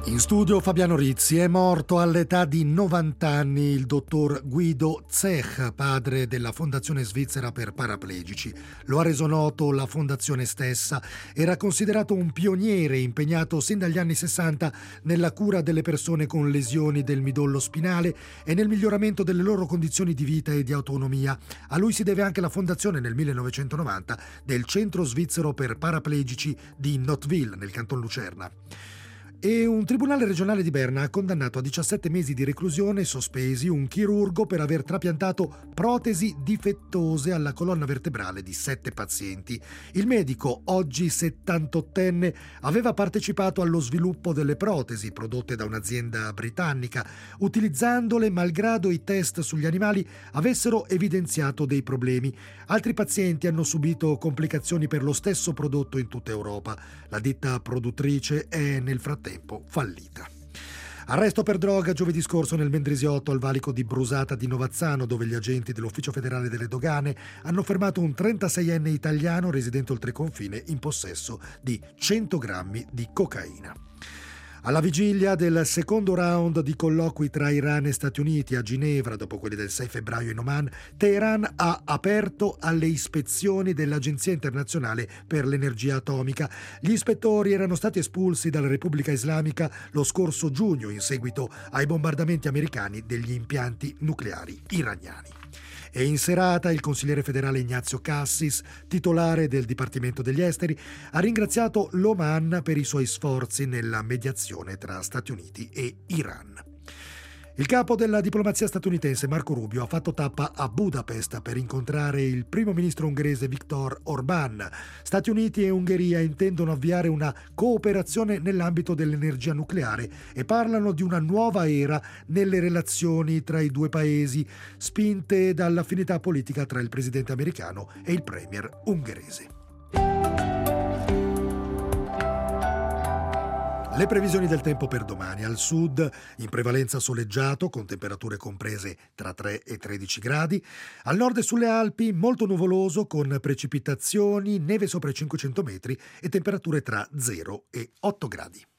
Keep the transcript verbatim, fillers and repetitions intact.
In studio Fabiano Rizzi. È morto all'età di novanta anni il dottor Guido Zech, padre della Fondazione Svizzera per Paraplegici. Lo ha reso noto la fondazione stessa. Era considerato un pioniere impegnato sin dagli anni sessanta nella cura delle persone con lesioni del midollo spinale e nel miglioramento delle loro condizioni di vita e di autonomia. A lui si deve anche la fondazione nel millenovecentonovanta del Centro Svizzero per Paraplegici di Nottwil, nel canton Lucerna. E un tribunale regionale di Berna ha condannato a diciassette mesi di reclusione sospesi un chirurgo per aver trapiantato protesi difettose alla colonna vertebrale di sette pazienti. Il medico, oggi settantottenne, aveva partecipato allo sviluppo delle protesi prodotte da un'azienda britannica, utilizzandole malgrado i test sugli animali avessero evidenziato dei problemi. Altri pazienti hanno subito complicazioni per lo stesso prodotto in tutta Europa. La ditta produttrice è nel frattempo fallita. Arresto per droga giovedì scorso nel Mendrisiotto al valico di Brusata di Novazzano, dove gli agenti dell'Ufficio Federale delle Dogane hanno fermato un trentaseienne italiano residente oltre confine in possesso di cento grammi di cocaina. Alla vigilia del secondo round di colloqui tra Iran e Stati Uniti a Ginevra, dopo quelli del sei febbraio in Oman, Teheran ha aperto alle ispezioni dell'Agenzia Internazionale per l'Energia Atomica. Gli ispettori erano stati espulsi dalla Repubblica Islamica lo scorso giugno in seguito ai bombardamenti americani degli impianti nucleari iraniani. E in serata il consigliere federale Ignazio Cassis, titolare del Dipartimento degli Esteri, ha ringraziato l'Oman per i suoi sforzi nella mediazione tra Stati Uniti e Iran. Il capo della diplomazia statunitense Marco Rubio ha fatto tappa a Budapest per incontrare il primo ministro ungherese Viktor Orbán. Stati Uniti e Ungheria intendono avviare una cooperazione nell'ambito dell'energia nucleare e parlano di una nuova era nelle relazioni tra i due paesi, spinte dall'affinità politica tra il presidente americano e il premier ungherese. Le previsioni del tempo per domani: al sud in prevalenza soleggiato con temperature comprese tra tre e tredici gradi, al nord e sulle Alpi molto nuvoloso con precipitazioni, neve sopra i cinquecento metri e temperature tra zero e otto gradi.